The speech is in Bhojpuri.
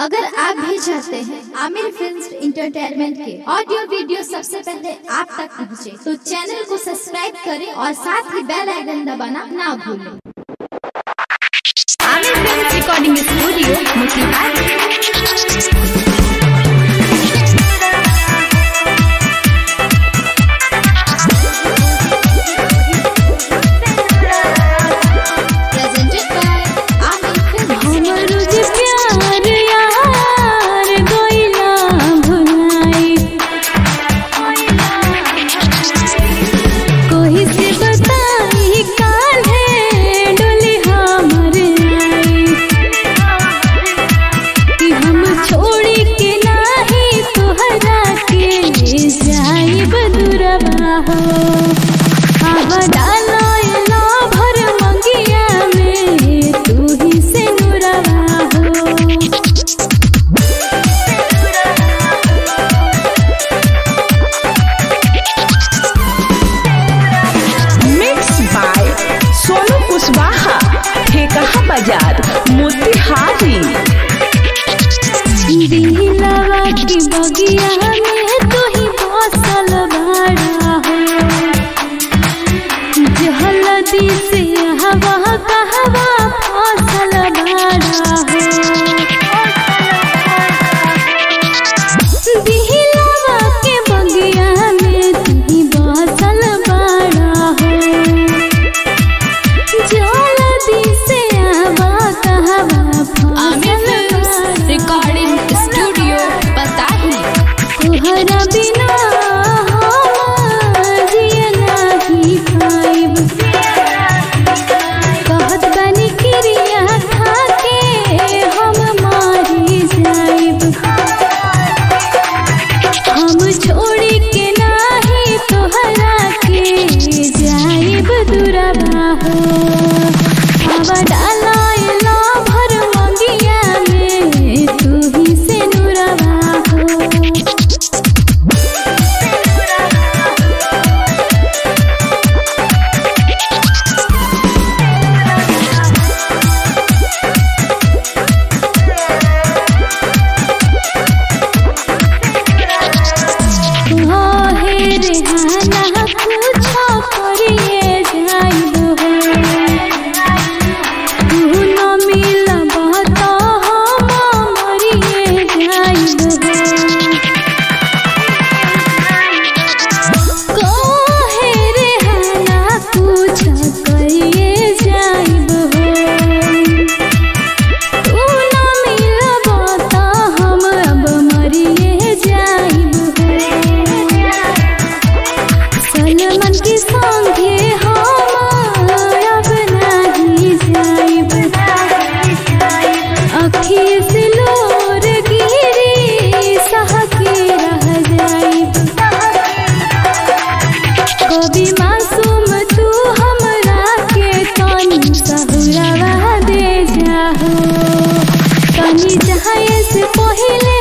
अगर आप भी चाहते हैं आमिर फिल्म्स एंटरटेनमेंट के ऑडियो वीडियो सबसे पहले आप तक पहुंचे, तो चैनल को सब्सक्राइब करें और साथ ही बेल आइकन दबाना ना भूलें। Aamir films recording studio Motihari. बाजार मोतिहारी। दिलवा की बगिया में तू ही बसल बाड़ा हो, जहलदी से हवा कहवा फसल बाड़ा हो। दिलवा के बगिया में तू ही बसल बाड़ा हो, जहलदी से रिकॉर्डिंग स्टूडियो बताही। तुहरा बिना जिया नहीं पाइब, कहत बानी क्रिया खा के हम मारी जाइब। हम छोड़ी के नाही तोहरा के जाइब दुरबा हो। हवा डाला भर मंगिया में तू ही से नुरवा हो। रेहाना कुछो करिए जाइब हो, न मिलब तो हम मरिए जाइब हो। कहे रेहाना कुछो करिए जाइब हो, तू न मिलब तो हम अब मरिए जाइब हो। सलमान के संगे हम अब नहीं जाइब, अखिए से लोर गिरी सह के रह जाइब। कभी मासूम तू हमरा के तनी सहुरवा दे जाहो, तनी चाहे से पहले